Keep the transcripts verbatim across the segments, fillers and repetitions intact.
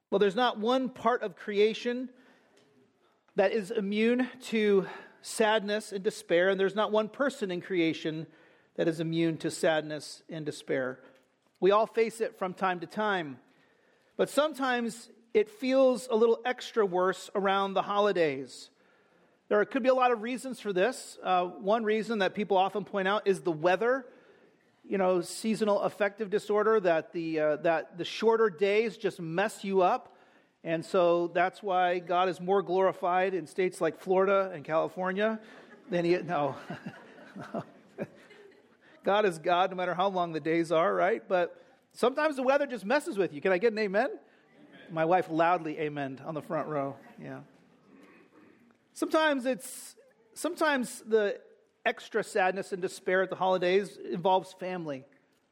Well, there's not one part of creation that is immune to sadness and despair, and there's not one person in creation that is immune to sadness and despair. We all face it from time to time, but sometimes it feels a little extra worse around the holidays. There could be a lot of reasons for this. Uh, one reason that people often point out is the weather. You know, seasonal affective disorder, that the uh, that the shorter days just mess you up. And so that's why God is more glorified in states like Florida and California than he... No. God is God no matter how long the days are, right? But sometimes the weather just messes with you. Can I get an amen? Amen. My wife loudly amened on the front row. Yeah. Sometimes it's... Sometimes the extra sadness and despair at the holidays involves family.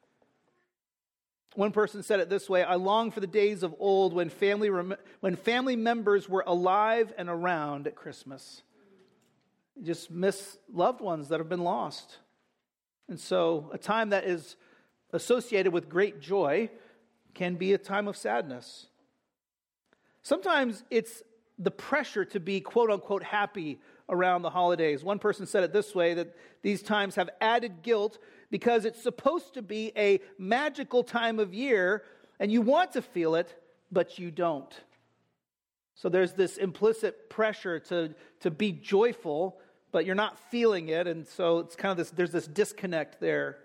One person said it this way: I long for the days of old when family rem- when family members were alive and around at Christmas. You just miss loved ones that have been lost. And so a time that is associated with great joy can be a time of sadness. Sometimes it's the pressure to be quote-unquote happy around the holidays. One person said it this way, that these times have added guilt because it's supposed to be a magical time of year, and you want to feel it, but you don't. So there's this implicit pressure to, to be joyful, but you're not feeling it, and so it's kind of this, there's this disconnect there.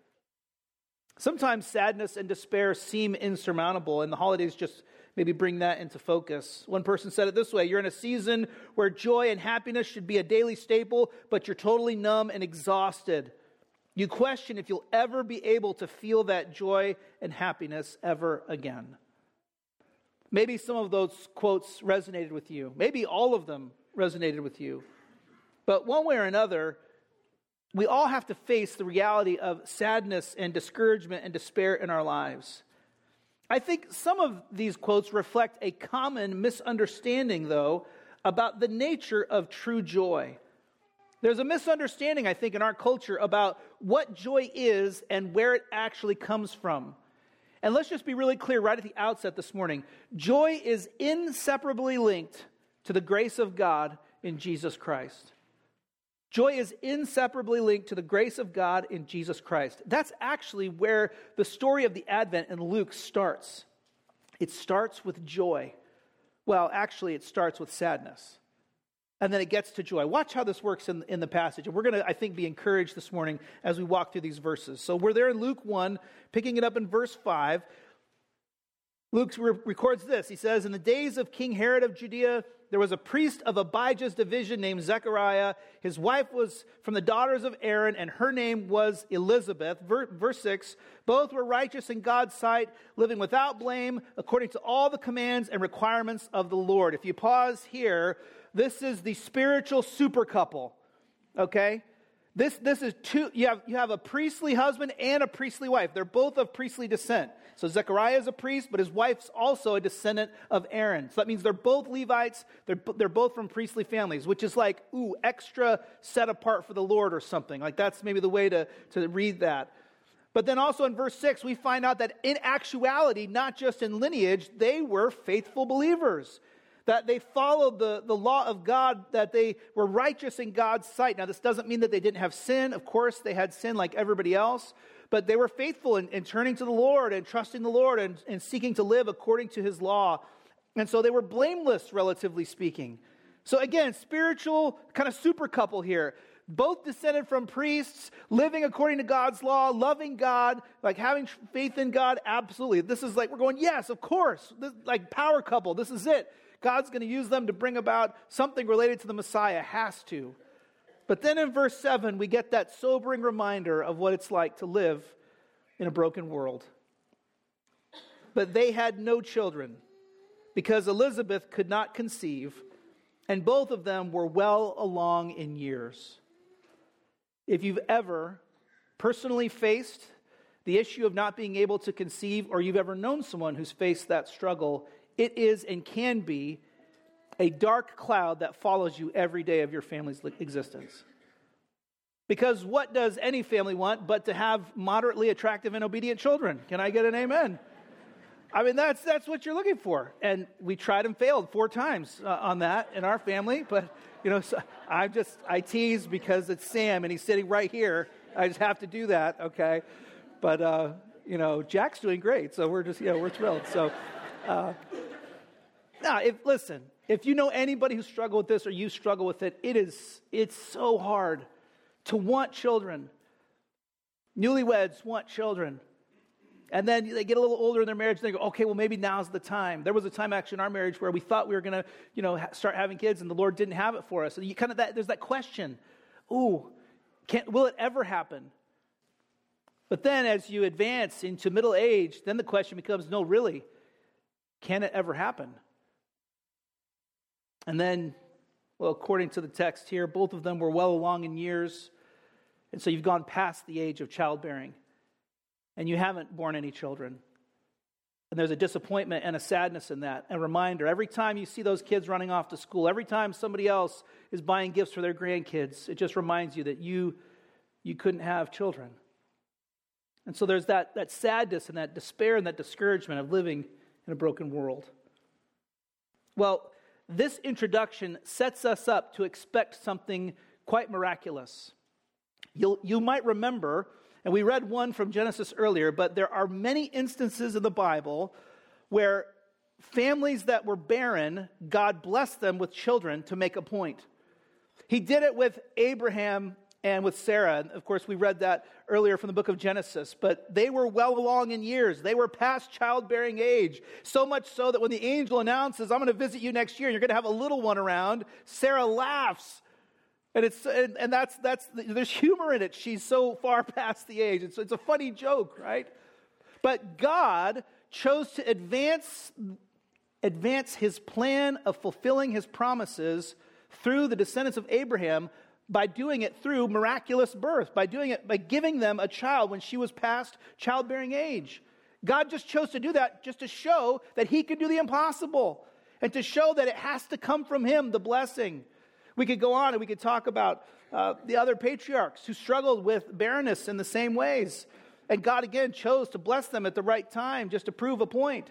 Sometimes sadness and despair seem insurmountable, and the holidays just maybe bring that into focus. One person said it this way: you're in a season where joy and happiness should be a daily staple, but you're totally numb and exhausted. You question if you'll ever be able to feel that joy and happiness ever again. Maybe some of those quotes resonated with you. Maybe all of them resonated with you. But one way or another, we all have to face the reality of sadness and discouragement and despair in our lives. I think some of these quotes reflect a common misunderstanding, though, about the nature of true joy. There's a misunderstanding, I think, in our culture about what joy is and where it actually comes from. And let's just be really clear right at the outset this morning. Joy is inseparably linked to the grace of God in Jesus Christ. Joy is inseparably linked to the grace of God in Jesus Christ. That's actually where the story of the Advent in Luke starts. It starts with joy. Well, actually, it starts with sadness. And then it gets to joy. Watch how this works in, in the passage. And we're going to, I think, be encouraged this morning as we walk through these verses. So we're there in Luke one, picking it up in verse five. Luke re- records this. He says, in the days of King Herod of Judea, there was a priest of Abijah's division named Zechariah. His wife was from the daughters of Aaron, and her name was Elizabeth. Ver- verse six, both were righteous in God's sight, living without blame, according to all the commands and requirements of the Lord. If you pause here, this is the spiritual super couple, okay? This this is two, you have, you have a priestly husband and a priestly wife. They're both of priestly descent. So Zechariah is a priest, but his wife's also a descendant of Aaron. So that means they're both Levites. They're, they're both from priestly families, which is like, ooh, extra set apart for the Lord or something. Like that's maybe the way to, to read that. But then also in verse six, we find out that in actuality, not just in lineage, they were faithful believers. That they followed the, the law of God, that they were righteous in God's sight. Now, this doesn't mean that they didn't have sin. Of course, they had sin like everybody else. But they were faithful in, in turning to the Lord and trusting the Lord and, and seeking to live according to His law. And so they were blameless, relatively speaking. So again, spiritual kind of super couple here. Both descended from priests, living according to God's law, loving God, like having faith in God. Absolutely. This is like, we're going, yes, of course. This, like power couple. This is it. God's going to use them to bring about something related to the Messiah. Has to. But then in verse seven, we get that sobering reminder of what it's like to live in a broken world. But they had no children because Elizabeth could not conceive, and both of them were well along in years. If you've ever personally faced the issue of not being able to conceive, or you've ever known someone who's faced that struggle, it is and can be a dark cloud that follows you every day of your family's existence. Because what does any family want but to have moderately attractive and obedient children? Can I get an amen? I mean, that's that's what you're looking for. And we tried and failed four times uh, on that in our family. But, you know, so I just, I tease because it's Sam and he's sitting right here. I just have to do that, okay? But, uh, you know, Jack's doing great. So we're just, you know, we're thrilled. So, uh, now, if, listen, if you know anybody who struggled with this or you struggle with it, it is, it's so hard to want children. Newlyweds want children. And then they get a little older in their marriage and they go, okay, well, maybe now's the time. There was a time actually in our marriage where we thought we were going to, you know, ha- start having kids and the Lord didn't have it for us. And you kind of, that, there's that question, ooh, can, will it ever happen? But then as you advance into middle age, then the question becomes, no, really, can it ever happen? And then, well, according to the text here, both of them were well along in years. And so you've gone past the age of childbearing. And you haven't born any children. And there's a disappointment and a sadness in that. A reminder, every time you see those kids running off to school, every time somebody else is buying gifts for their grandkids, it just reminds you that you, you couldn't have children. And so there's that, that sadness and that despair and that discouragement of living in a broken world. Well, this introduction sets us up to expect something quite miraculous. You'll, you might remember, and we read one from Genesis earlier, but there are many instances in the Bible where families that were barren, God blessed them with children to make a point. He did it with Abraham and with Sarah. And of course, we read that earlier from the book of Genesis, but they were well along in years. They were past childbearing age, so much so that when the angel announces, I'm going to visit you next year, and you're going to have a little one around, Sarah laughs. And it's and, and that's that's there's humor in it. She's so far past the age. It's it's a funny joke, right? But God chose to advance advance his plan of fulfilling his promises through the descendants of Abraham by doing it through miraculous birth, by doing it by giving them a child when she was past childbearing age. God just chose to do that just to show that he could do the impossible and to show that it has to come from him, the blessing. We could go on and we could talk about uh, the other patriarchs who struggled with barrenness in the same ways. And God again chose to bless them at the right time just to prove a point.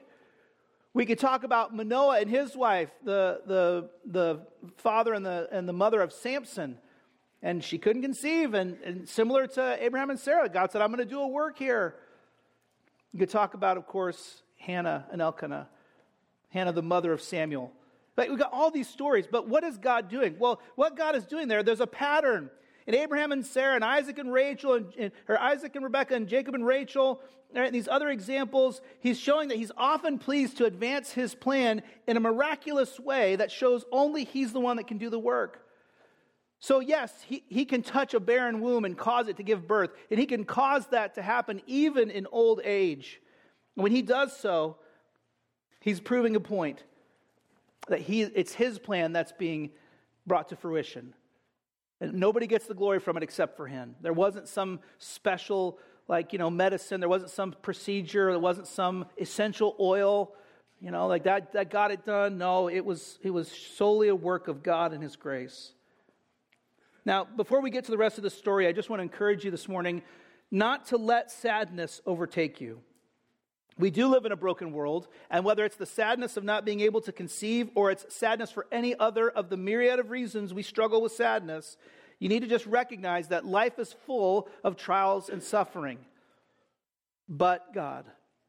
We could talk about Manoah and his wife, the, the, the father and the, and the mother of Samson. And she couldn't conceive. And, and similar to Abraham and Sarah, God said, I'm going to do a work here. You could talk about, of course, Hannah and Elkanah. Hannah, the mother of Samuel. Like, we've got all these stories, but what is God doing? Well, what God is doing there, there's a pattern. In Abraham and Sarah and Isaac and Rachel, and, and or Isaac and Rebekah and Jacob and Rachel, and these other examples, he's showing that he's often pleased to advance his plan in a miraculous way that shows only he's the one that can do the work. So yes, he, he can touch a barren womb and cause it to give birth, and he can cause that to happen even in old age. And when he does so, he's proving a point. That he, it's his plan that's being brought to fruition. And nobody gets the glory from it except for him. There wasn't some special, like, you know, medicine. There wasn't some procedure. There wasn't some essential oil, you know, like that, that got it done. No, it was, it was solely a work of God and his grace. Now, before we get to the rest of the story, I just want to encourage you this morning not to let sadness overtake you. We do live in a broken world, and whether it's the sadness of not being able to conceive or it's sadness for any other of the myriad of reasons we struggle with sadness, you need to just recognize that life is full of trials and suffering. But God.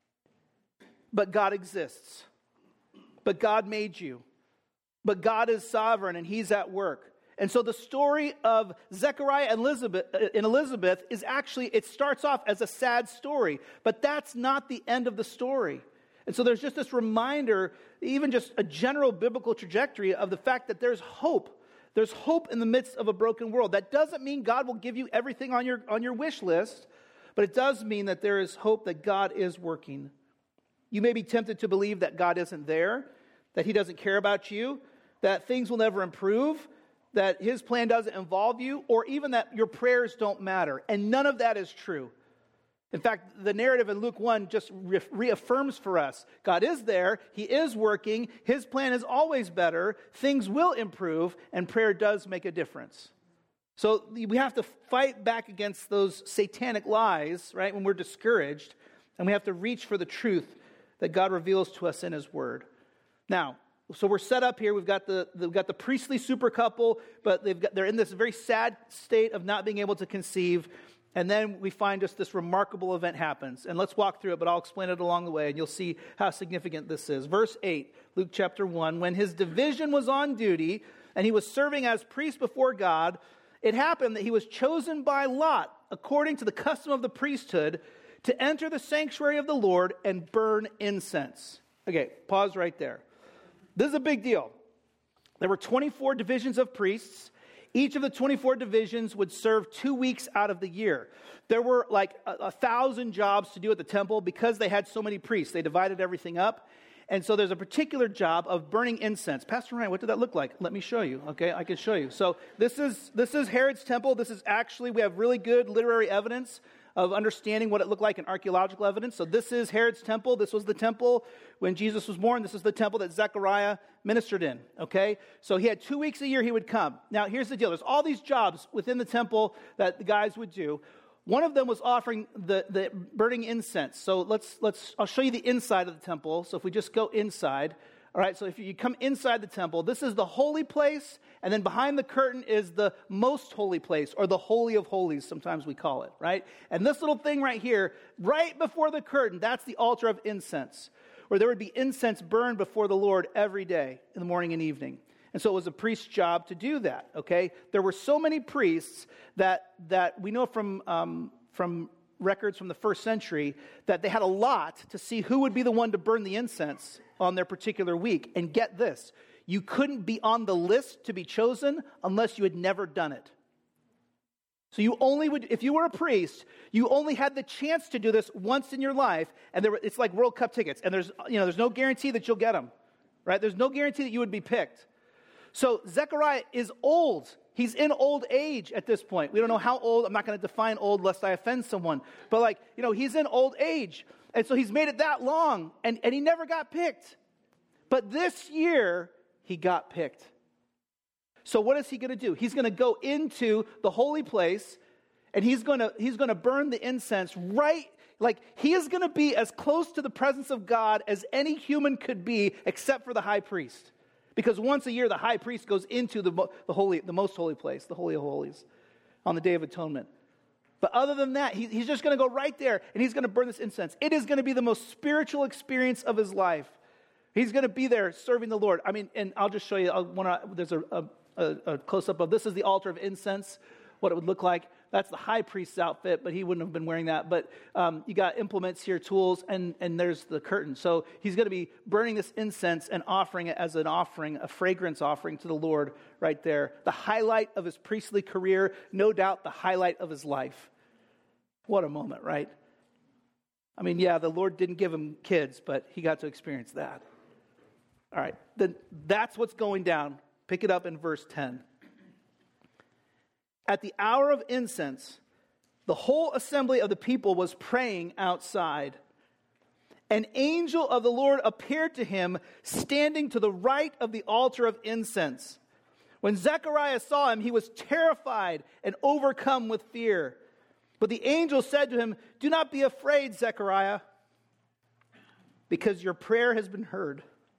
But God exists. But God made you. But God is sovereign and he's at work. And so the story of Zechariah and Elizabeth, and Elizabeth is actually, it starts off as a sad story, but that's not the end of the story. And so there's just this reminder, even just a general biblical trajectory of the fact that there's hope. There's hope in the midst of a broken world. That doesn't mean God will give you everything on your, on your wish list, but it does mean that there is hope that God is working. You may be tempted to believe that God isn't there, that he doesn't care about you, that things will never improve, that his plan doesn't involve you, or even that your prayers don't matter. And none of that is true. In fact, the narrative in Luke one just re- reaffirms for us, God is there, he is working, his plan is always better, things will improve, and prayer does make a difference. So we have to fight back against those satanic lies, right, when we're discouraged, and we have to reach for the truth that God reveals to us in his word. Now, so we're set up here. We've got the, the we've got the priestly super couple, but they've got, they're in this very sad state of not being able to conceive. And then we find just this remarkable event happens. And let's walk through it, but I'll explain it along the way, and you'll see how significant this is. Verse eight, Luke chapter one, when his division was on duty and he was serving as priest before God, it happened that he was chosen by lot, according to the custom of the priesthood, to enter the sanctuary of the Lord and burn incense. Okay, pause right there. This is a big deal. There were twenty-four divisions of priests. Each of the twenty-four divisions would serve two weeks out of the year. There were like a, a thousand jobs to do at the temple because they had so many priests. They divided everything up. And so there's a particular job of burning incense. Pastor Ryan, what did that look like? Let me show you. Okay, I can show you. So this is this is Herod's temple. This is actually, we have really good literary evidence of understanding what it looked like in archaeological evidence. So this is Herod's temple. This was the temple when Jesus was born. This is the temple that Zechariah ministered in, okay? So he had two weeks a year he would come. Now, here's the deal. There's all these jobs within the temple that the guys would do. One of them was offering the, the burning incense. So let's, let's, I'll show you the inside of the temple. So if we just go inside, all right, so if you come inside the temple, this is the holy place, and then behind the curtain is the most holy place, or the Holy of Holies, sometimes we call it, right? And this little thing right here, right before the curtain, that's the altar of incense, where there would be incense burned before the Lord every day, in the morning and evening. And so it was a priest's job to do that, okay? There were so many priests that that we know from um, from records from the first century that they had a lot to see who would be the one to burn the incense on their particular week. And get this, you couldn't be on the list to be chosen unless you had never done it. So you only would, if you were a priest, you only had the chance to do this once in your life, and there, it's like World Cup tickets, and there's, you know, there's no guarantee that you'll get them, right? There's no guarantee that you would be picked. So Zechariah is old. He's in old age at this point. We don't know how old. I'm not going to define old lest I offend someone. But like, you know, he's in old age. And so he's made it that long, and, and he never got picked. But this year, he got picked. So what is he going to do? He's going to go into the holy place, and he's going to he's going to burn the incense right, like he is going to be as close to the presence of God as any human could be, except for the high priest. Because once a year, the high priest goes into the, the holy, the most holy place, the Holy of Holies, on the Day of Atonement. But other than that, he, he's just going to go right there, and he's going to burn this incense. It is going to be the most spiritual experience of his life. He's going to be there serving the Lord. I mean, and I'll just show you, I'll, when I, there's a, a, a close-up of, this is the altar of incense, what it would look like. That's the high priest's outfit, but he wouldn't have been wearing that. But um, you got implements here, tools, and, and there's the curtain. So he's going to be burning this incense and offering it as an offering, a fragrance offering to the Lord right there. The highlight of his priestly career, no doubt the highlight of his life. What a moment, right? I mean, yeah, the Lord didn't give him kids, but he got to experience that. All right, then that's what's going down. Pick it up in verse ten. At the hour of incense, the whole assembly of the people was praying outside. An angel of the Lord appeared to him, standing to the right of the altar of incense. When Zechariah saw him, he was terrified and overcome with fear. But the angel said to him, "Do not be afraid, Zechariah, because your prayer has been heard.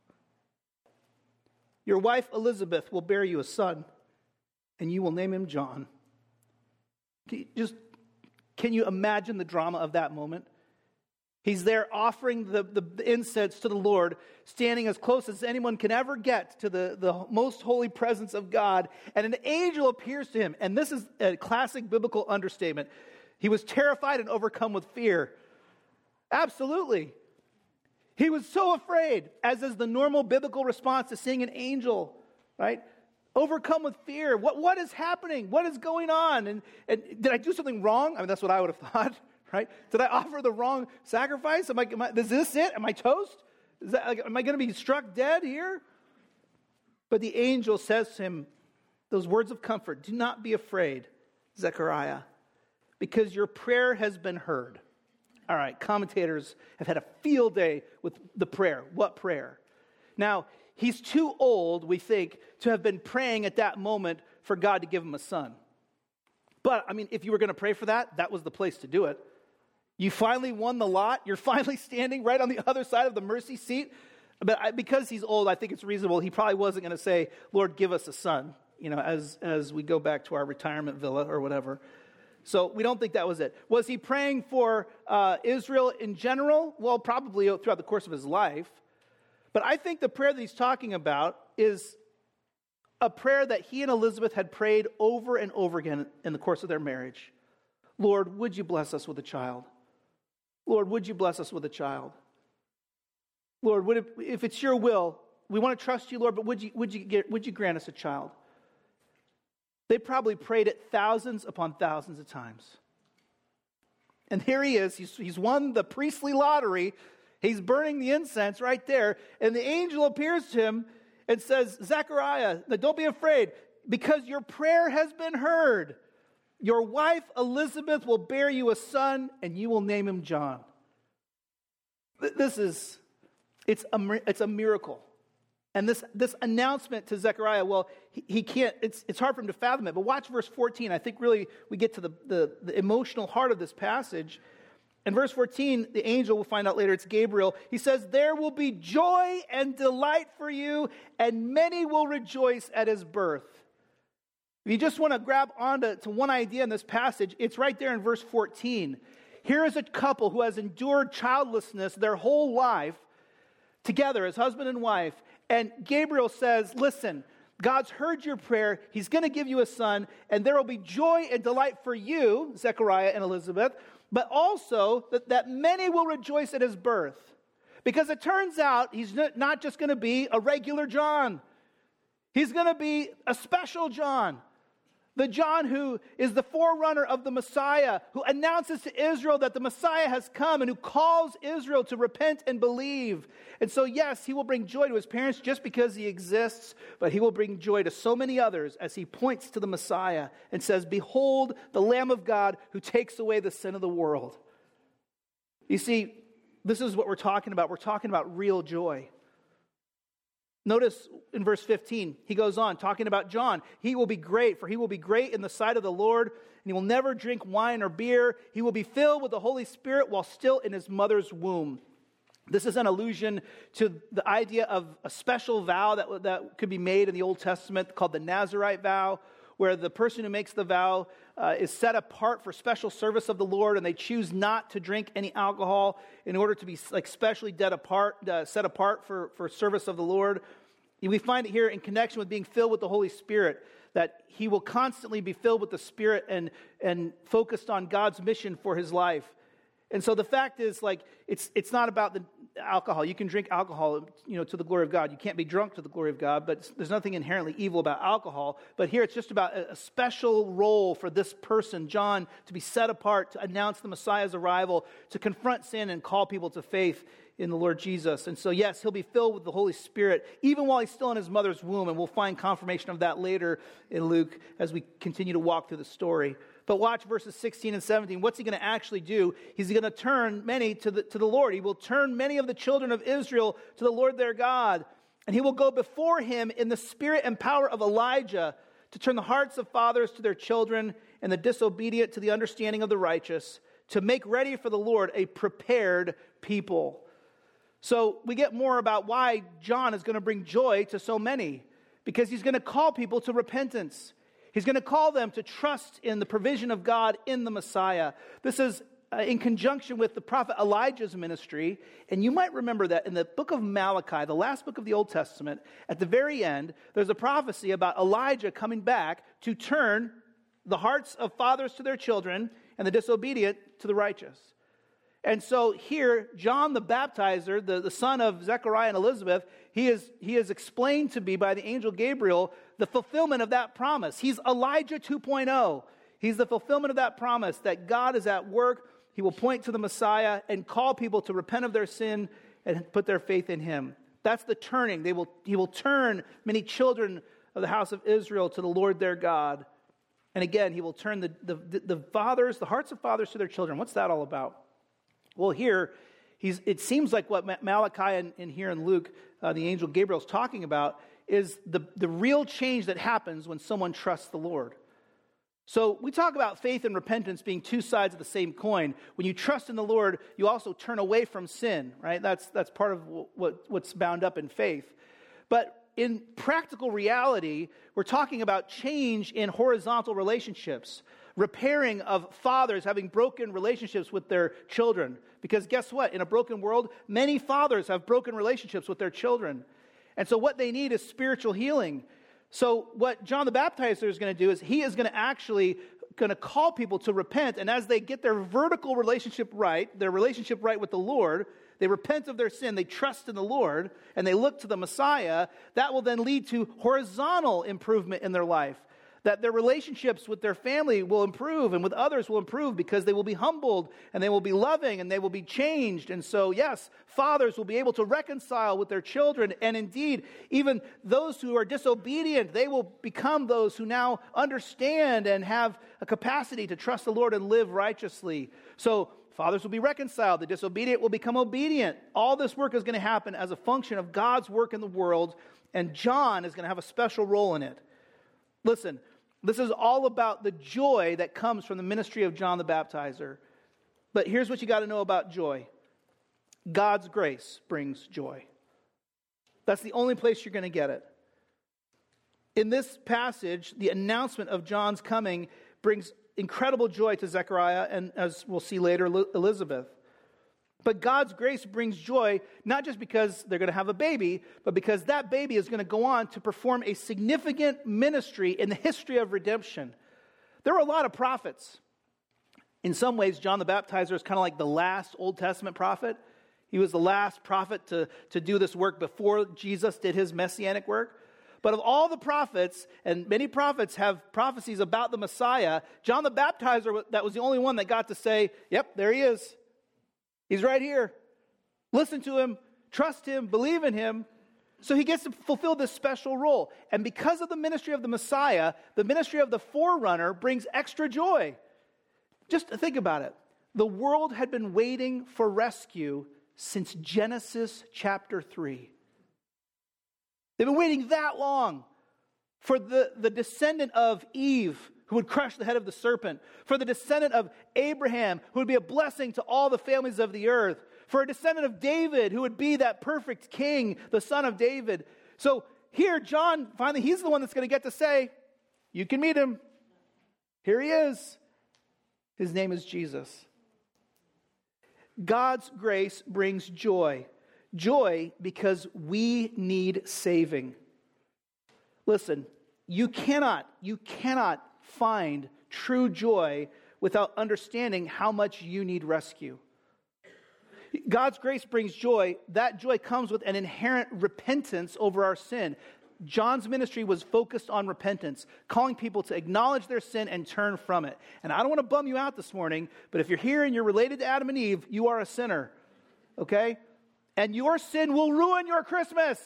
Your wife Elizabeth will bear you a son, and you will name him John." Can you just, can you imagine the drama of that moment? He's there offering the, the, the incense to the Lord, standing as close as anyone can ever get to the, the most holy presence of God. And an angel appears to him. And this is a classic biblical understatement. He was terrified and overcome with fear. Absolutely. He was so afraid, as is the normal biblical response to seeing an angel, right? Overcome with fear. What what is happening? What is going on? And, and did I do something wrong? I mean, that's what I would have thought, right? Did I offer the wrong sacrifice? Am I, am I is this it? Am I toast? Is that, like, am I going to be struck dead here? But the angel says to him those words of comfort: "Do not be afraid, Zechariah, because your prayer has been heard." All right, commentators have had a field day with the prayer. What prayer? Now, he's too old, we think, to have been praying at that moment for God to give him a son. But, I mean, if you were going to pray for that, that was the place to do it. You finally won the lot. You're finally standing right on the other side of the mercy seat. But I, because he's old, I think it's reasonable. He probably wasn't going to say, Lord, give us a son, you know, as, as we go back to our retirement villa or whatever. So we don't think that was it. Was he praying for uh, Israel in general? Well, probably throughout the course of his life. But I think the prayer that he's talking about is a prayer that he and Elizabeth had prayed over and over again in the course of their marriage. Lord, would you bless us with a child? Lord, would you bless us with a child? Lord, would it, if it's your will, we want to trust you, Lord, but would you, would you get, would you grant us a child? They probably prayed it thousands upon thousands of times. And here he is. He's, he's won the priestly lottery. He's burning the incense right there. And the angel appears to him and says, Zechariah, don't be afraid, because your prayer has been heard. Your wife Elizabeth will bear you a son, and you will name him John. This is, it's a, it's a miracle. And this, this announcement to Zechariah, well, he, he can't, it's, it's hard for him to fathom it. But watch verse fourteen. I think really we get to the, the, the emotional heart of this passage. In verse fourteen, the angel, we'll find out later, it's Gabriel. He says, there will be joy and delight for you, and many will rejoice at his birth. If you just want to grab onto to one idea in this passage, it's right there in verse fourteen. Here is a couple who has endured childlessness their whole life together as husband and wife. And Gabriel says, listen, God's heard your prayer. He's going to give you a son, and there will be joy and delight for you, Zechariah and Elizabeth, but also that, that many will rejoice at his birth. Because it turns out he's not just going to be a regular John. He's going to be a special John. The John who is the forerunner of the Messiah, who announces to Israel that the Messiah has come and who calls Israel to repent and believe. And so, yes, he will bring joy to his parents just because he exists, but he will bring joy to so many others as he points to the Messiah and says, behold, the Lamb of God who takes away the sin of the world. You see, this is what we're talking about. We're talking about real joy. Notice in verse fifteen, he goes on talking about John. He will be great, for he will be great in the sight of the Lord, and he will never drink wine or beer. He will be filled with the Holy Spirit while still in his mother's womb. This is an allusion to the idea of a special vow that, that could be made in the Old Testament called the Nazirite vow, where the person who makes the vow uh, is set apart for special service of the Lord, and they choose not to drink any alcohol in order to be like specially dead apart, uh, set apart for, for service of the Lord. And we find it here in connection with being filled with the Holy Spirit, that he will constantly be filled with the Spirit and, and focused on God's mission for his life. And so the fact is, like, it's it's not about the alcohol. You can drink alcohol, you know, to the glory of God. You can't be drunk to the glory of God, but there's nothing inherently evil about alcohol. But here it's just about a, a special role for this person, John, to be set apart, to announce the Messiah's arrival, to confront sin and call people to faith in the Lord Jesus. And so, yes, he'll be filled with the Holy Spirit, even while he's still in his mother's womb. And we'll find confirmation of that later in Luke as we continue to walk through the story. But watch verses sixteen and seventeen. What's he going to actually do? He's going to turn many to the, to the Lord. He will turn many of the children of Israel to the Lord their God. And he will go before him in the spirit and power of Elijah to turn the hearts of fathers to their children and the disobedient to the understanding of the righteous, to make ready for the Lord a prepared people. So we get more about why John is going to bring joy to so many, because he's going to call people to repentance. He's going to call them to trust in the provision of God in the Messiah. This is uh, in conjunction with the prophet Elijah's ministry. And you might remember that in the book of Malachi, the last book of the Old Testament, at the very end, there's a prophecy about Elijah coming back to turn the hearts of fathers to their children and the disobedient to the righteous. And so here, John the Baptizer, the, the son of Zechariah and Elizabeth, he is, he is explained to be by the angel Gabriel the fulfillment of that promise. He's Elijah two point oh. He's the fulfillment of that promise that God is at work. He will point to the Messiah and call people to repent of their sin and put their faith in him. That's the turning. They will, he will turn many children of the house of Israel to the Lord their God. And again, he will turn the, the, the fathers, the hearts of fathers to their children. What's that all about? Well, here, he's, it seems like what Malachi and, and here in Luke, uh, the angel Gabriel is talking about is the, the real change that happens when someone trusts the Lord. So we talk about faith and repentance being two sides of the same coin. When you trust in the Lord, you also turn away from sin, right? That's that's part of what, what's bound up in faith. But in practical reality, we're talking about change in horizontal relationships, repairing of fathers having broken relationships with their children. Because guess what? In a broken world, many fathers have broken relationships with their children. And so what they need is spiritual healing. So what John the Baptizer is going to do is he is going to actually going to call people to repent. And as they get their vertical relationship right, their relationship right with the Lord, they repent of their sin, they trust in the Lord, and they look to the Messiah, that will then lead to horizontal improvement in their life. That their relationships with their family will improve and with others will improve because they will be humbled and they will be loving and they will be changed. And so, yes, fathers will be able to reconcile with their children. And indeed, even those who are disobedient, they will become those who now understand and have a capacity to trust the Lord and live righteously. So, fathers will be reconciled. The disobedient will become obedient. All this work is going to happen as a function of God's work in the world. And John is going to have a special role in it. Listen. This is all about the joy that comes from the ministry of John the Baptizer. But here's what you got to know about joy. God's grace brings joy. That's the only place you're going to get it. In this passage, the announcement of John's coming brings incredible joy to Zechariah and, as we'll see later, Elizabeth. But God's grace brings joy not just because they're going to have a baby, but because that baby is going to go on to perform a significant ministry in the history of redemption. There were a lot of prophets. In some ways, John the Baptizer is kind of like the last Old Testament prophet. He was the last prophet to, to do this work before Jesus did his messianic work. But of all the prophets, and many prophets have prophecies about the Messiah, John the Baptizer, that was the only one that got to say, yep, there he is. He's right here. Listen to him, trust him, believe in him. So he gets to fulfill this special role. And because of the ministry of the Messiah, the ministry of the forerunner brings extra joy. Just think about it. The world had been waiting for rescue since Genesis chapter three. They've been waiting that long for the, the descendant of Eve who would crush the head of the serpent, for the descendant of Abraham, who would be a blessing to all the families of the earth, for a descendant of David, who would be that perfect king, the son of David. So here, John, finally, he's the one that's going to get to say, you can meet him. Here he is. His name is Jesus. God's grace brings joy. Joy because we need saving. Listen, you cannot, you cannot find true joy without understanding how much you need rescue. God's grace brings joy. That joy comes with an inherent repentance over our sin. John's ministry was focused on repentance, calling people to acknowledge their sin and turn from it. And I don't want to bum you out this morning, but if you're here and you're related to Adam and Eve, you are a sinner, okay? And your sin will ruin your Christmas.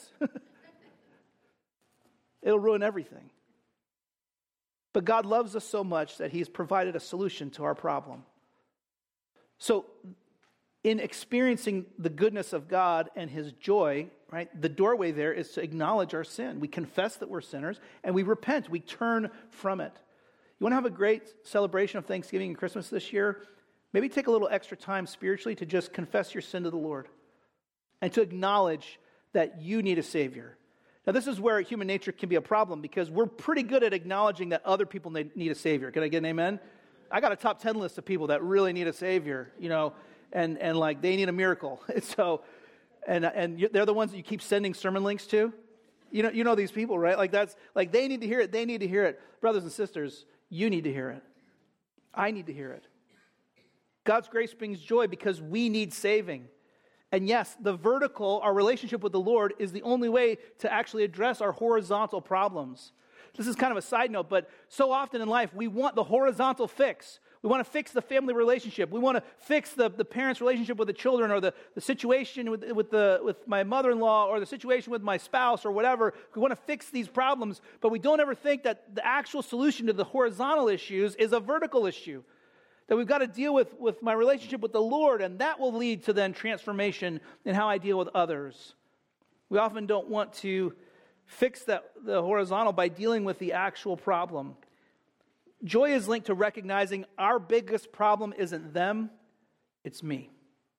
It'll ruin everything. But God loves us so much that He's provided a solution to our problem. So, in experiencing the goodness of God and His joy, right, the doorway there is to acknowledge our sin. We confess that we're sinners, and we repent. We turn from it. You want to have a great celebration of Thanksgiving and Christmas this year? Maybe take a little extra time spiritually to just confess your sin to the Lord and to acknowledge that you need a Savior. Now, this is where human nature can be a problem because we're pretty good at acknowledging that other people need a Savior. Can I get an amen? I got a top ten list of people that really need a Savior, you know, and, and like they need a miracle. So, and and they're the ones that you keep sending sermon links to. You know, you know these people, right? Like that's like they need to hear it. They need to hear it. Brothers and sisters, you need to hear it. I need to hear it. God's grace brings joy because we need saving. And yes, the vertical, our relationship with the Lord, is the only way to actually address our horizontal problems. This is kind of a side note, but so often in life, we want the horizontal fix. We want to fix the family relationship. We want to fix the, the parents' relationship with the children, or the, the situation with, with, the, with my mother-in-law, or the situation with my spouse, or whatever. We want to fix these problems, but we don't ever think that the actual solution to the horizontal issues is a vertical issue. That we've got to deal with, with my relationship with the Lord, and that will lead to then transformation in how I deal with others. We often don't want to fix that the horizontal by dealing with the actual problem. Joy is linked to recognizing our biggest problem isn't them, it's me.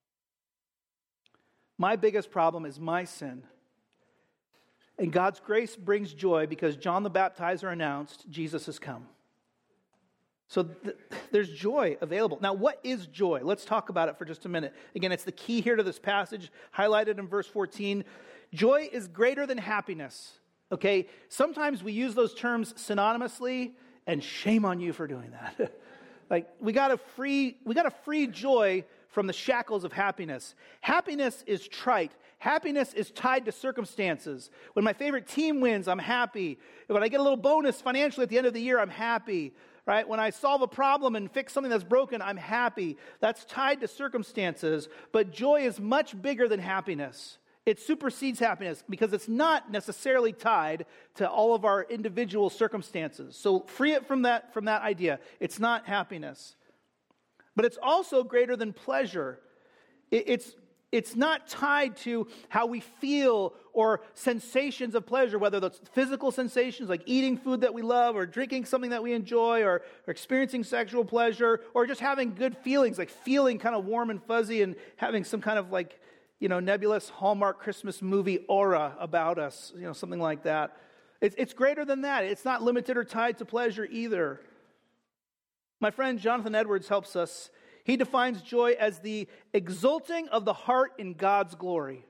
My biggest problem is my sin. And God's grace brings joy because John the Baptizer announced Jesus has come. So th- there's joy available. Now, what is joy? Let's talk about it for just a minute. Again, it's the key here to this passage, highlighted in verse fourteen. Joy is greater than happiness. Okay? Sometimes we use those terms synonymously, and shame on you for doing that. Like, we got to free, we got to free joy from the shackles of happiness. Happiness is trite. Happiness is tied to circumstances. When my favorite team wins, I'm happy. When I get a little bonus financially at the end of the year, I'm happy. Right? When I solve a problem and fix something that's broken, I'm happy. That's tied to circumstances. But joy is much bigger than happiness. It supersedes happiness because it's not necessarily tied to all of our individual circumstances. So free it from that, from that idea. It's not happiness. But it's also greater than pleasure. It, it's, it's not tied to how we feel or sensations of pleasure, whether that's physical sensations like eating food that we love or drinking something that we enjoy or, or experiencing sexual pleasure or just having good feelings, like feeling kind of warm and fuzzy and having some kind of like, you know, nebulous Hallmark Christmas movie aura about us, you know, something like that. It's, it's greater than that. It's not limited or tied to pleasure either. My friend Jonathan Edwards helps us. He defines joy as the exulting of the heart in God's glory.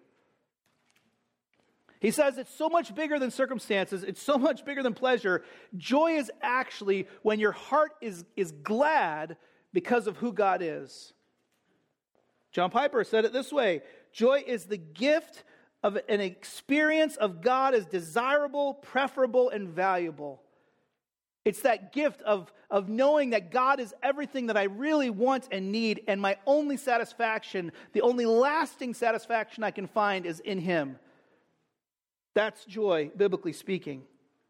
He says it's so much bigger than circumstances. It's so much bigger than pleasure. Joy is actually when your heart is, is glad because of who God is. John Piper said it this way: joy is the gift of an experience of God as desirable, preferable, and valuable. It's that gift of, of knowing that God is everything that I really want and need, and my only satisfaction, the only lasting satisfaction I can find is in Him. That's joy, biblically speaking.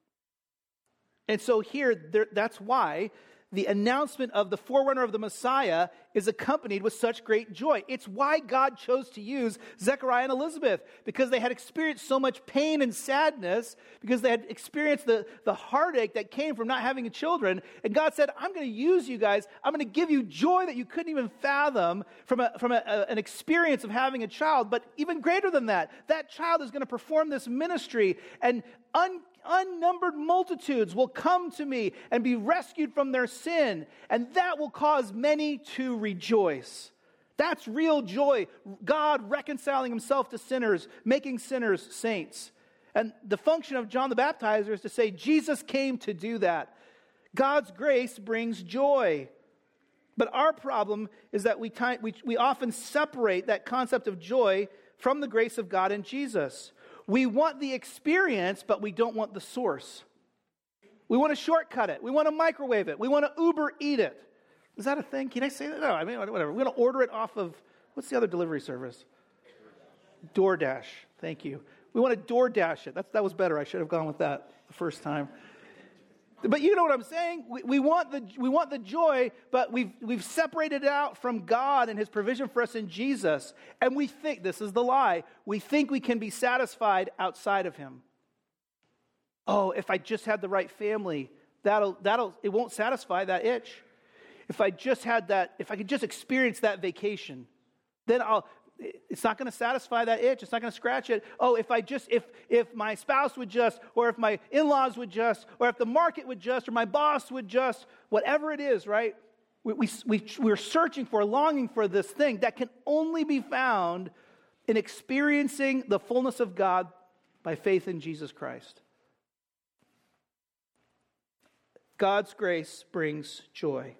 And so here, there, that's why the announcement of the forerunner of the Messiah is accompanied with such great joy. It's why God chose to use Zechariah and Elizabeth, because they had experienced so much pain and sadness, because they had experienced the, the heartache that came from not having children. And God said, I'm going to use you guys. I'm going to give you joy that you couldn't even fathom from, a, from a, a, an experience of having a child. But even greater than that, that child is going to perform this ministry, and un unnumbered multitudes will come to me and be rescued from their sin, and that will cause many to rejoice. That's real joy. God reconciling Himself to sinners, making sinners saints. And the function of John the Baptizer is to say Jesus came to do that. God's grace brings joy. But our problem is that we, t- we, we often separate that concept of joy from the grace of God in Jesus. We want the experience, but we don't want the source. We want to shortcut it. We want to microwave it. We want to Uber eat it. Is that a thing? Can I say that? No, I mean, whatever. We're going to order it off of, what's the other delivery service? DoorDash. Thank you. We want to DoorDash it. That's, that was better. I should have gone with that the first time. But you know what I'm saying? We, we want the we want the joy, but we've we've separated it out from God and His provision for us in Jesus. And we think, this is the lie, we think we can be satisfied outside of Him. Oh, if I just had the right family, that'll that'll it won't satisfy that itch. If I just had that, if I could just experience that vacation, then I'll it's not going to satisfy that itch. It's not going to scratch it. Oh, if I just, if if my spouse would just, or if my in-laws would just, or if the market would just, or my boss would just, whatever it is, right? We, we, we, we're searching for, longing for this thing that can only be found in experiencing the fullness of God by faith in Jesus Christ. God's grace brings joy.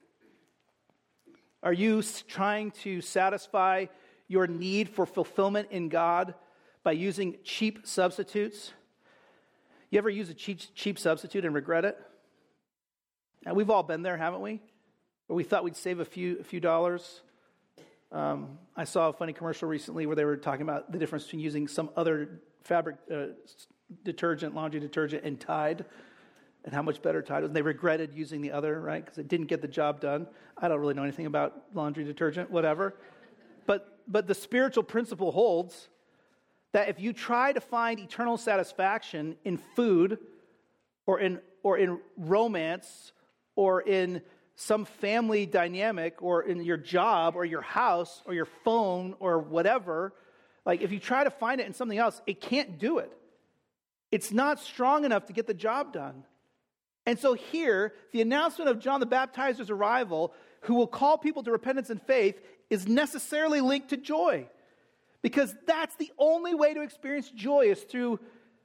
Are you trying to satisfy your need for fulfillment in God by using cheap substitutes? You ever use a cheap, cheap substitute and regret it? Now, we've all been there, haven't we? Where we thought we'd save a few a few dollars. Um, I saw a funny commercial recently where they were talking about the difference between using some other fabric uh, detergent, laundry detergent, and Tide, and how much better Tide was. And they regretted using the other, right? Because it didn't get the job done. I don't really know anything about laundry detergent, whatever. But but the spiritual principle holds that if you try to find eternal satisfaction in food or in or in romance or in some family dynamic or in your job or your house or your phone or whatever, like if you try to find it in something else, it can't do it. It's not strong enough to get the job done. And so here, the announcement of John the Baptizer's arrival, who will call people to repentance and faith, is necessarily linked to joy. Because that's the only way to experience joy is through,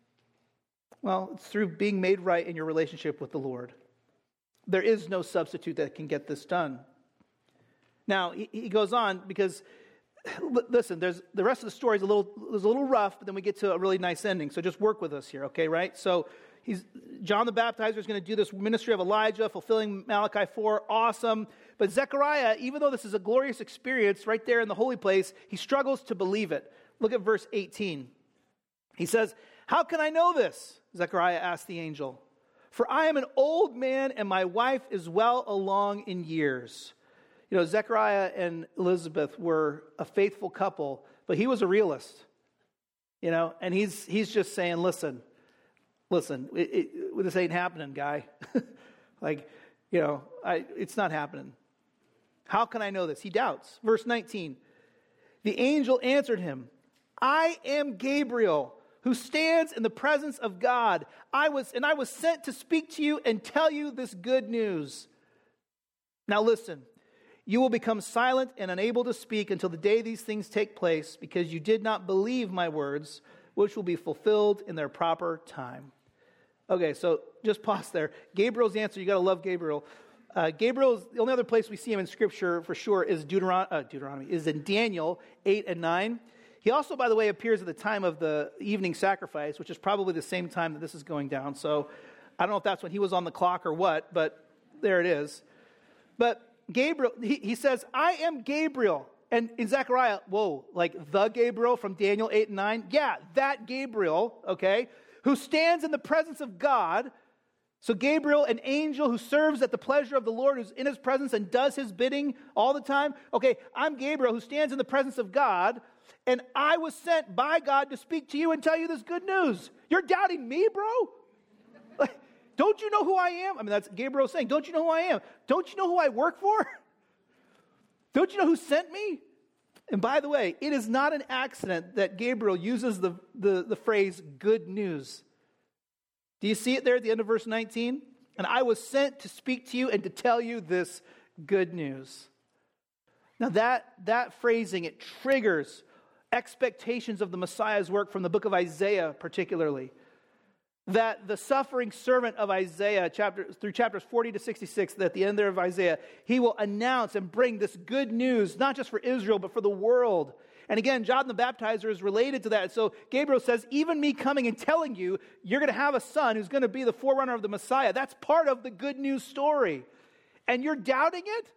well, it's through being made right in your relationship with the Lord. There is no substitute that can get this done. Now, he, he goes on because, listen, there's the rest of the story is a little, is a little rough, but then we get to a really nice ending. So just work with us here, okay, right? So he's John the Baptizer is going to do this ministry of Elijah, fulfilling Malachi four, awesome. But Zechariah, even though this is a glorious experience right there in the holy place, he struggles to believe it. Look at verse eighteen. He says, "How can I know this?" Zechariah asked the angel. "For I am an old man and my wife is well along in years." You know, Zechariah and Elizabeth were a faithful couple, but he was a realist. You know, and he's he's just saying, listen, listen, it, it, this ain't happening, guy. like, you know, I, it's not happening. How can I know this? He doubts. Verse nineteen, the angel answered him, "I am Gabriel, who stands in the presence of God. I was, and I was sent to speak to you and tell you this good news. Now listen, you will become silent and unable to speak until the day these things take place, because you did not believe my words, which will be fulfilled in their proper time." Okay, so just pause there. Gabriel's answer, you got to love Gabriel. Uh, Gabriel's, the only other place we see him in Scripture for sure is Deuteron- uh, Deuteronomy, is in Daniel eight and nine. He also, by the way, appears at the time of the evening sacrifice, which is probably the same time that this is going down. So I don't know if that's when he was on the clock or what, but there it is. But Gabriel, he, he says, "I am Gabriel." And in Zechariah, whoa, like the Gabriel from Daniel eight and nine? Yeah, that Gabriel, okay, who stands in the presence of God. So Gabriel, an angel who serves at the pleasure of the Lord, who's in his presence and does his bidding all the time. Okay, I'm Gabriel who stands in the presence of God, and I was sent by God to speak to you and tell you this good news. You're doubting me, bro? Like, don't you know who I am? I mean, that's Gabriel saying, don't you know who I am? Don't you know who I work for? Don't you know who sent me? And by the way, it is not an accident that Gabriel uses the, the, the phrase good news. Do you see it there at the end of verse nineteen? "And I was sent to speak to you and to tell you this good news." Now that, that phrasing, it triggers expectations of the Messiah's work from the book of Isaiah particularly. That the suffering servant of Isaiah, chapter, through chapters forty to sixty-six, at the end there of Isaiah, he will announce and bring this good news, not just for Israel, but for the world. And again, John the Baptizer is related to that. So Gabriel says, even me coming and telling you, you're going to have a son who's going to be the forerunner of the Messiah. That's part of the good news story. And you're doubting it?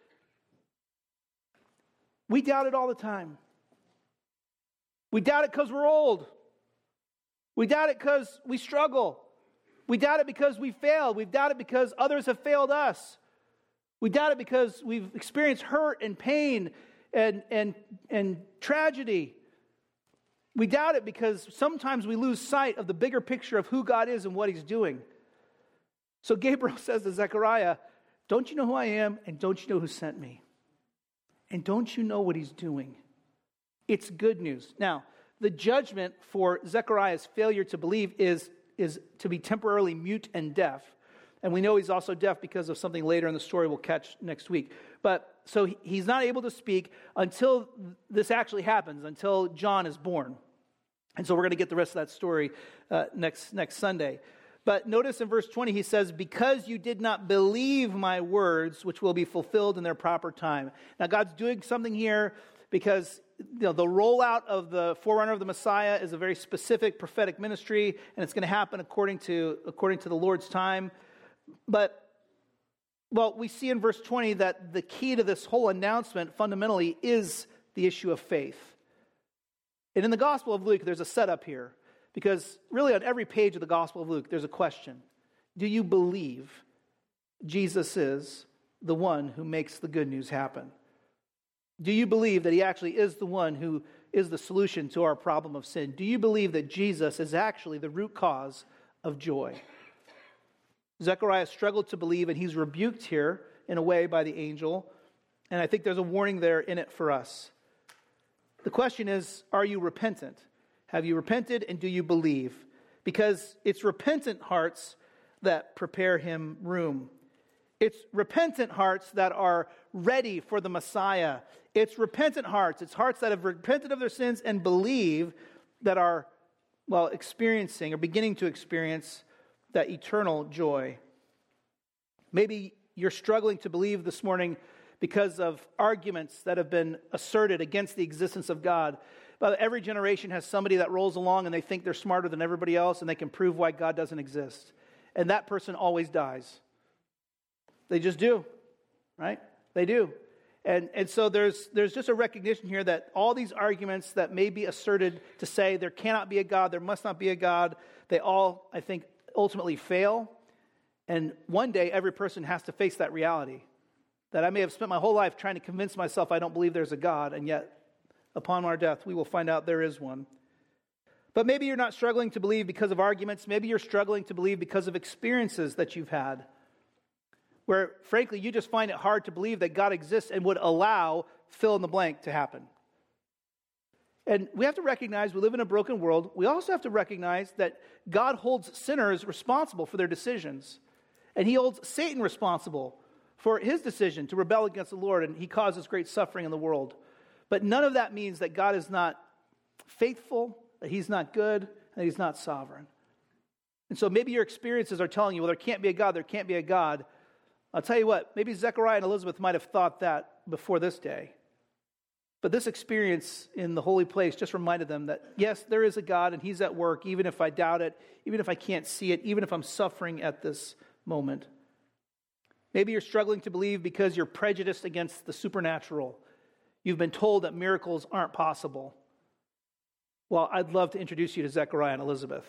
We doubt it all the time. We doubt it because we're old. We doubt it because we struggle. We doubt it because we failed. We doubt it because others have failed us. We doubt it because we've experienced hurt and pain and, and, and tragedy. We doubt it because sometimes we lose sight of the bigger picture of who God is and what he's doing. So Gabriel says to Zechariah, don't you know who I am, and don't you know who sent me? And don't you know what he's doing? It's good news. Now, the judgment for Zechariah's failure to believe is, is to be temporarily mute and deaf. And we know he's also deaf because of something later in the story we'll catch next week. But so he's not able to speak until this actually happens, until John is born. And so we're going to get the rest of that story uh, next, next Sunday. But notice in verse twenty, he says, because you did not believe my words, which will be fulfilled in their proper time. Now, God's doing something here because you know, the rollout of the forerunner of the Messiah is a very specific prophetic ministry, and it's going to happen according to, according to the Lord's time. But, well, we see in verse twenty that the key to this whole announcement fundamentally is the issue of faith. And in the Gospel of Luke, there's a setup here. Because really on every page of the Gospel of Luke, there's a question. Do you believe Jesus is the one who makes the good news happen? Do you believe that he actually is the one who is the solution to our problem of sin? Do you believe that Jesus is actually the root cause of joy? Zechariah struggled to believe, and he's rebuked here in a way by the angel. And I think there's a warning there in it for us. The question is, are you repentant? Have you repented, and do you believe? Because it's repentant hearts that prepare him room. It's repentant hearts that are ready for the Messiah. It's repentant hearts. It's hearts that have repented of their sins and believe that are, well, experiencing or beginning to experience that eternal joy. Maybe you're struggling to believe this morning because of arguments that have been asserted against the existence of God. But every generation has somebody that rolls along and they think they're smarter than everybody else and they can prove why God doesn't exist. And that person always dies. They just do, right? They do. And and so there's there's just a recognition here that all these arguments that may be asserted to say there cannot be a God, there must not be a God, they all, I think, ultimately fail. And one day every person has to face that reality. That I may have spent my whole life trying to convince myself I don't believe there's a God, and yet upon our death we will find out there is one. But maybe you're not struggling to believe because of arguments. Maybe you're struggling to believe because of experiences that you've had, where, frankly, you just find it hard to believe that God exists and would allow fill in the blank to happen. And we have to recognize we live in a broken world. We also have to recognize that God holds sinners responsible for their decisions. And he holds Satan responsible for his decision to rebel against the Lord, and he causes great suffering in the world. But none of that means that God is not faithful, that he's not good, that he's not sovereign. And so maybe your experiences are telling you, well, there can't be a God, there can't be a God. I'll tell you what, maybe Zechariah and Elizabeth might have thought that before this day. But this experience in the holy place just reminded them that, yes, there is a God and he's at work, even if I doubt it, even if I can't see it, even if I'm suffering at this moment. Maybe you're struggling to believe because you're prejudiced against the supernatural. You've been told that miracles aren't possible. Well, I'd love to introduce you to Zechariah and Elizabeth,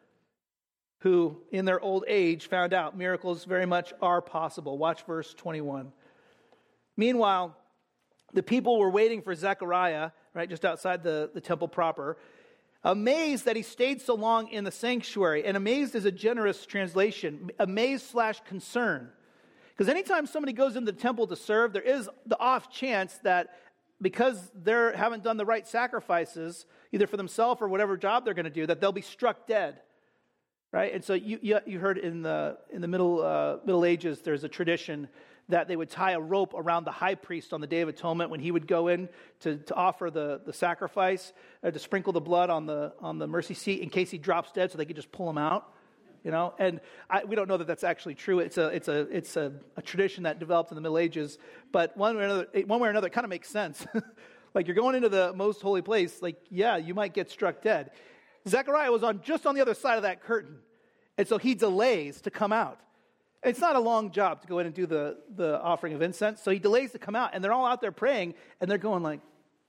who in their old age found out miracles very much are possible. Watch verse twenty-one. Meanwhile, the people were waiting for Zechariah, right, just outside the, the temple proper, amazed that he stayed so long in the sanctuary. And amazed is a generous translation, amazed slash concern. Because anytime somebody goes into the temple to serve, there is the off chance that because they haven't done the right sacrifices, either for themselves or whatever job they're going to do, that they'll be struck dead. Right, and so you you, you heard in the in the middle uh, Middle Ages, there's a tradition that they would tie a rope around the high priest on the Day of Atonement when he would go in to, to offer the, the sacrifice, uh, to sprinkle the blood on the on the mercy seat in case he drops dead, so they could just pull him out. You know, and I, we don't know that that's actually true. It's a it's a it's a, a tradition that developed in the Middle Ages, but one way or another, one way or another, it kind of makes sense. Like you're going into the most holy place, like yeah, you might get struck dead. Zechariah was on just on the other side of that curtain. And so he delays to come out. It's not a long job to go in and do the, the offering of incense. So he delays to come out. And they're all out there praying. And they're going like,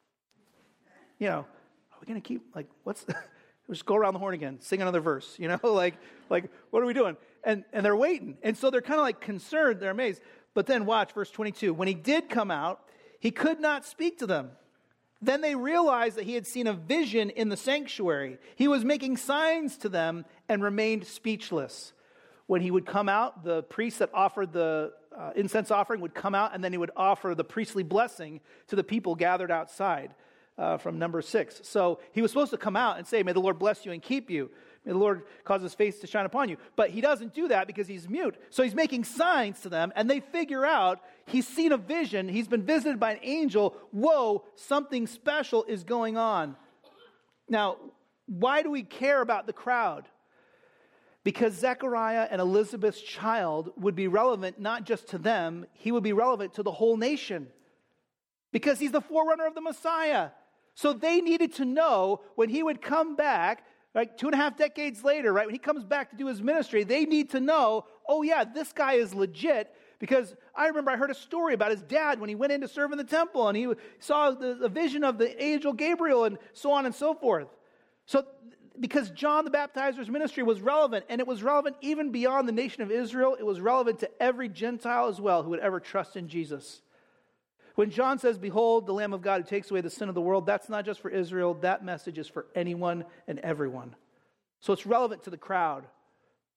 you know, are we going to keep, like, what's, just go around the horn again, sing another verse, you know, like, like what are we doing? And, and they're waiting. And so they're kind of like concerned. They're amazed. But then watch verse twenty-two. When he did come out, he could not speak to them. Then they realized that he had seen a vision in the sanctuary. He was making signs to them and remained speechless. When he would come out, the priest that offered the uh, incense offering would come out, and then he would offer the priestly blessing to the people gathered outside uh, from number six. So he was supposed to come out and say, may the Lord bless you and keep you. May the Lord cause his face to shine upon you. But he doesn't do that because he's mute. So he's making signs to them, and they figure out he's seen a vision. He's been visited by an angel. Whoa, something special is going on. Now, why do we care about the crowd? Because Zechariah and Elizabeth's child would be relevant not just to them, he would be relevant to the whole nation. Because he's the forerunner of the Messiah. So they needed to know when he would come back, like two and a half decades later, right, when he comes back to do his ministry, they need to know, oh yeah, this guy is legit. Because I remember I heard a story about his dad when he went in to serve in the temple and he saw the, the vision of the angel Gabriel and so on and so forth. So because John the Baptizer's ministry was relevant, and it was relevant even beyond the nation of Israel, it was relevant to every Gentile as well who would ever trust in Jesus. When John says, behold, the Lamb of God who takes away the sin of the world, that's not just for Israel. That message is for anyone and everyone. So it's relevant to the crowd.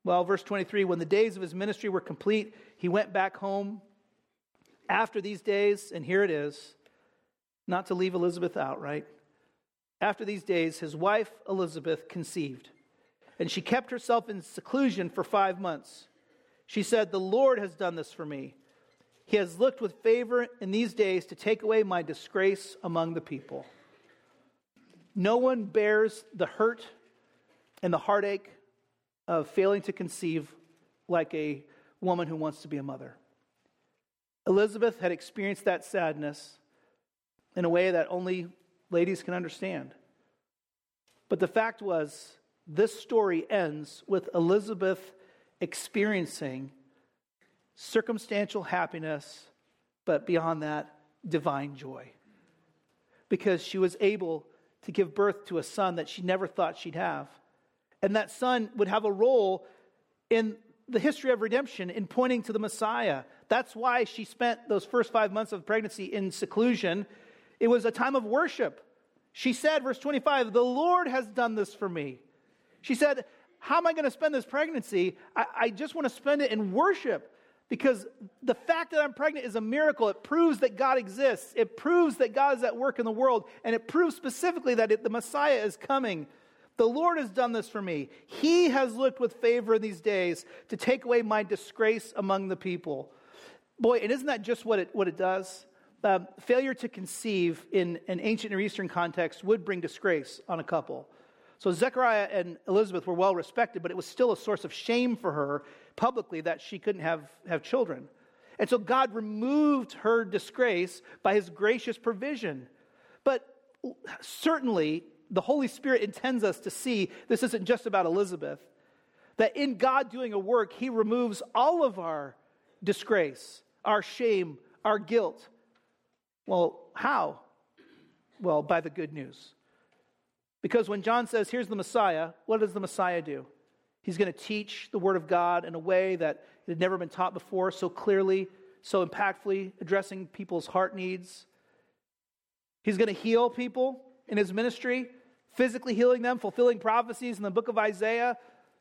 Well, verse twenty-three, when the days of his ministry were complete, he went back home. After these days, and here it is, not to leave Elizabeth out, right? After these days, his wife Elizabeth conceived, and she kept herself in seclusion for five months. She said, "The Lord has done this for me. He has looked with favor in these days to take away my disgrace among the people." No one bears the hurt and the heartache of failing to conceive like a woman who wants to be a mother. Elizabeth had experienced that sadness in a way that only ladies can understand. But the fact was, this story ends with Elizabeth experiencing circumstantial happiness, but beyond that, divine joy. Because she was able to give birth to a son that she never thought she'd have. And that son would have a role in the history of redemption in pointing to the Messiah. That's why she spent those first five months of pregnancy in seclusion. It was a time of worship. She said, verse twenty-five, "The Lord has done this for me." She said, how am I going to spend this pregnancy? I, I just want to spend it in worship, because the fact that I'm pregnant is a miracle. It proves that God exists. It proves that God is at work in the world. And it proves specifically that it, the Messiah is coming. The Lord has done this for me. He has looked with favor in these days to take away my disgrace among the people. Boy, and isn't that just what it, what it does? Uh, failure to conceive in an ancient Near Eastern context would bring disgrace on a couple. So Zechariah and Elizabeth were well respected, but it was still a source of shame for her publicly that she couldn't have, have children. And so God removed her disgrace by his gracious provision. But certainly, the Holy Spirit intends us to see this isn't just about Elizabeth, that in God doing a work, he removes all of our disgrace, our shame, our guilt. Well, how? Well, by the good news. Because when John says, here's the Messiah, what does the Messiah do? He's going to teach the Word of God in a way that it had never been taught before, so clearly, so impactfully, addressing people's heart needs. He's going to heal people in his ministry, physically healing them, fulfilling prophecies in the book of Isaiah.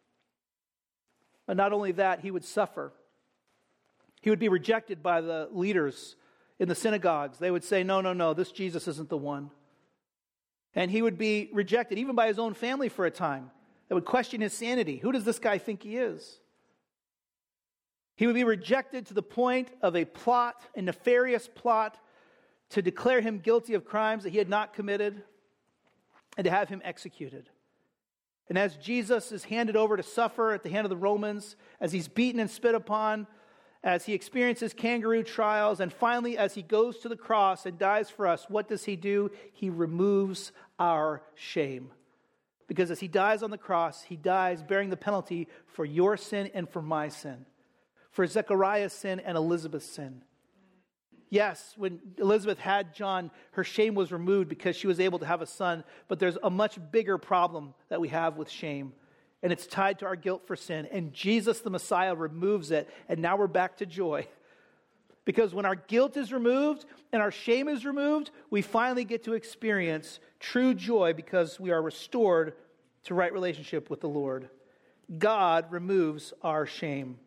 But not only that, he would suffer. He would be rejected by the leaders in the synagogues. They would say, no, no, no, this Jesus isn't the one. And he would be rejected even by his own family for a time. They would question his sanity. Who does this guy think he is? He would be rejected to the point of a plot, a nefarious plot, to declare him guilty of crimes that he had not committed and to have him executed. And as Jesus is handed over to suffer at the hand of the Romans, as he's beaten and spit upon, as he experiences kangaroo trials, and finally as he goes to the cross and dies for us, what does he do? He removes our shame. Because as he dies on the cross, he dies bearing the penalty for your sin and for my sin, for Zechariah's sin and Elizabeth's sin. Yes, when Elizabeth had John, her shame was removed because she was able to have a son, but there's a much bigger problem that we have with shame, and it's tied to our guilt for sin, and Jesus the Messiah removes it, and now we're back to joy. Because when our guilt is removed and our shame is removed, we finally get to experience true joy because we are restored to right relationship with the Lord. God removes our shame.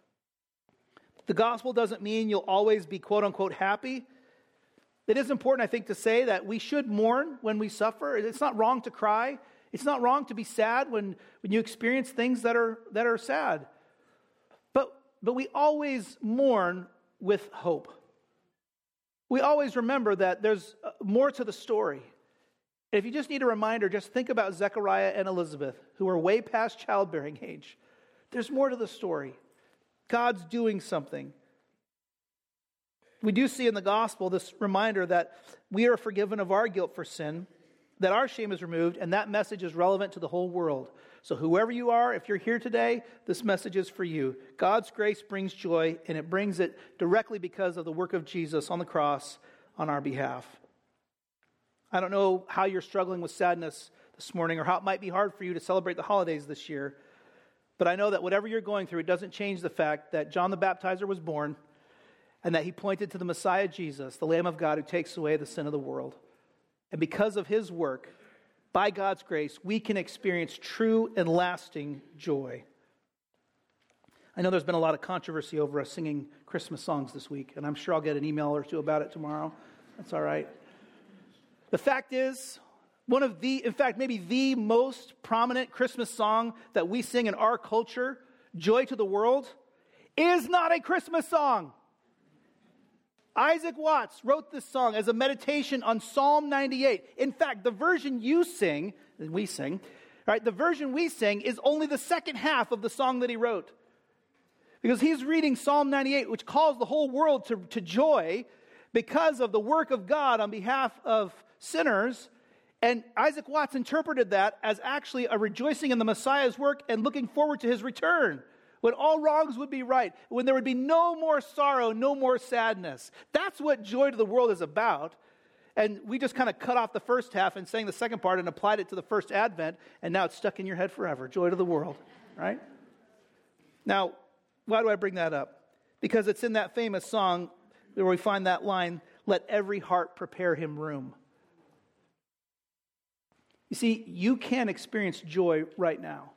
The gospel doesn't mean you'll always be quote-unquote happy. It is important, I think, to say that we should mourn when we suffer. It's not wrong to cry. It's not wrong to be sad when, when you experience things that are that are sad. But, but we always mourn with hope. We always remember that there's more to the story. If you just need a reminder, just think about Zechariah and Elizabeth, who are way past childbearing age. There's more to the story. God's doing something. We do see in the gospel this reminder that we are forgiven of our guilt for sin, that our shame is removed, and that message is relevant to the whole world. So whoever you are, if you're here today, this message is for you. God's grace brings joy, and it brings it directly because of the work of Jesus on the cross on our behalf. I don't know how you're struggling with sadness this morning or how it might be hard for you to celebrate the holidays this year. But I know that whatever you're going through, it doesn't change the fact that John the Baptizer was born and that he pointed to the Messiah Jesus, the Lamb of God who takes away the sin of the world. And because of his work, by God's grace, we can experience true and lasting joy. I know there's been a lot of controversy over us singing Christmas songs this week, and I'm sure I'll get an email or two about it tomorrow. That's all right. The fact is, one of the, in fact, maybe the most prominent Christmas song that we sing in our culture, Joy to the World, is not a Christmas song. Isaac Watts wrote this song as a meditation on Psalm ninety-eight. In fact, the version you sing, and we sing, right, the version we sing is only the second half of the song that he wrote. Because he's reading Psalm ninety-eight, which calls the whole world to, to joy because of the work of God on behalf of sinners. And Isaac Watts interpreted that as actually a rejoicing in the Messiah's work and looking forward to his return, when all wrongs would be right, when there would be no more sorrow, no more sadness. That's what Joy to the World is about. And we just kind of cut off the first half and sang the second part and applied it to the first Advent, and now it's stuck in your head forever. Joy to the World, right? Now, why do I bring that up? Because it's in that famous song where we find that line, "Let every heart prepare him room." You see, you can experience joy right now.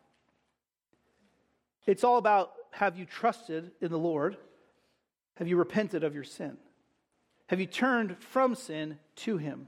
It's all about, have you trusted in the Lord? Have you repented of your sin? Have you turned from sin to him?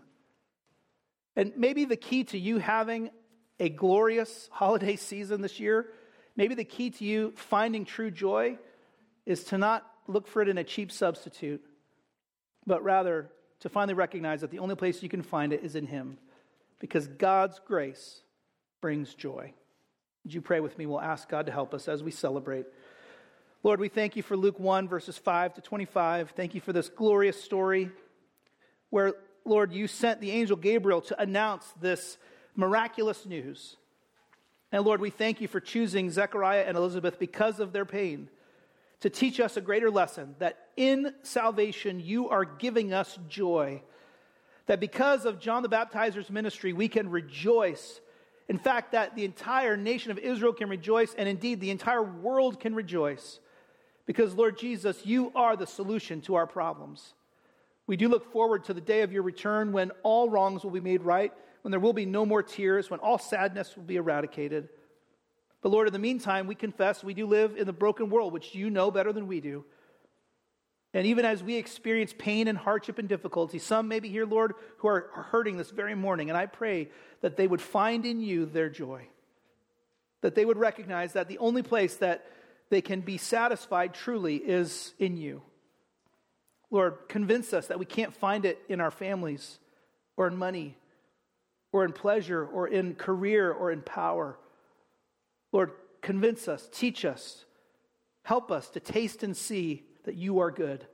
And maybe the key to you having a glorious holiday season this year, maybe the key to you finding true joy is to not look for it in a cheap substitute, but rather to finally recognize that the only place you can find it is in him, because God's grace brings joy. Would you pray with me? We'll ask God to help us as we celebrate. Lord, we thank you for Luke one, verses five to twenty-five. Thank you for this glorious story where, Lord, you sent the angel Gabriel to announce this miraculous news. And Lord, we thank you for choosing Zechariah and Elizabeth because of their pain to teach us a greater lesson, that in salvation you are giving us joy. That because of John the Baptizer's ministry, we can rejoice. In fact, that the entire nation of Israel can rejoice, and indeed the entire world can rejoice. Because, Lord Jesus, you are the solution to our problems. We do look forward to the day of your return when all wrongs will be made right, when there will be no more tears, when all sadness will be eradicated. But Lord, in the meantime, we confess we do live in the broken world, which you know better than we do. And even as we experience pain and hardship and difficulty, some may be here, Lord, who are hurting this very morning. And I pray that they would find in you their joy. That they would recognize that the only place that they can be satisfied truly is in you. Lord, convince us that we can't find it in our families or in money or in pleasure or in career or in power. Lord, convince us, teach us, help us to taste and see that you are good.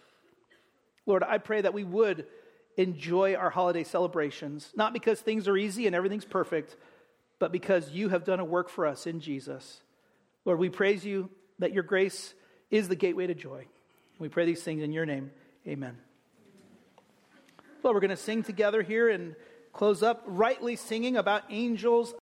Lord, I pray that we would enjoy our holiday celebrations, not because things are easy and everything's perfect, but because you have done a work for us in Jesus. Lord, we praise you that your grace is the gateway to joy. We pray these things in your name. Amen. Well, we're going to sing together here and close up, rightly singing about angels